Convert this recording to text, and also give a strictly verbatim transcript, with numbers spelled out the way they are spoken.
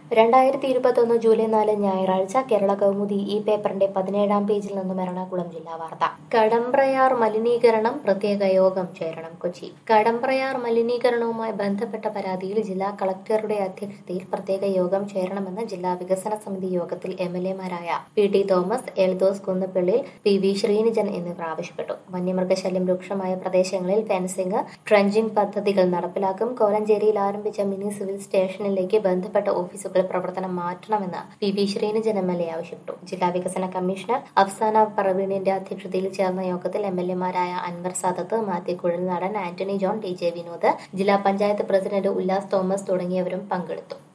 രണ്ടായിരത്തി ഇരുപത്തൊന്ന് ജൂലൈ നാല് ഞായറാഴ്ച കേരള കൗമുദി ഈ പേപ്പറിന്റെ പതിനേഴാം പേജിൽ നിന്നും എറണാകുളം ജില്ലാ വാർത്ത. കടമ്പ്രയാർ മലിനീകരണം പ്രത്യേക യോഗം ചേരണം. കൊച്ചി. കടമ്പ്രയാർ മലിനീകരണവുമായി ബന്ധപ്പെട്ട പരാതിയിൽ ജില്ലാ കളക്ടറുടെ അധ്യക്ഷതയിൽ പ്രത്യേക യോഗം ചേരണമെന്ന് ജില്ലാ വികസന സമിതി യോഗത്തിൽ എം എൽ എമാരായ P T Thomas, Eldhose Kunnappillil, P V Sreenijan എന്നിവർ ആവശ്യപ്പെട്ടു. വന്യമൃഗശല്യം രൂക്ഷമായ പ്രദേശങ്ങളിൽ ഫെൻസിംഗ്, ട്രഞ്ചിംഗ് പദ്ധതികൾ നടപ്പിലാക്കും. കോലഞ്ചേരിയിൽ ആരംഭിച്ച മിനി സിവിൽ സ്റ്റേഷനിലേക്ക് ബന്ധപ്പെട്ട ഓഫീസുകൾ പ്രവർത്തനം മാറ്റണമെന്ന് P V Sreenijan M L A ആവശ്യപ്പെട്ടു. ജില്ലാ വികസന കമ്മീഷണർ അഫ്സാന പറവീണിന്റെ അധ്യക്ഷതയിൽ ചേർന്ന യോഗത്തിൽ എം എൽ എമാരായ അൻവർ സാദത്ത്, മാത്യു കുഴൽനാടൻ, ആന്റണി ജോൺ, ടി ജെ വിനോദ്, ജില്ലാ പഞ്ചായത്ത് പ്രസിഡന്റ് ഉല്ലാസ് തോമസ് തുടങ്ങിയവരും പങ്കെടുത്തു.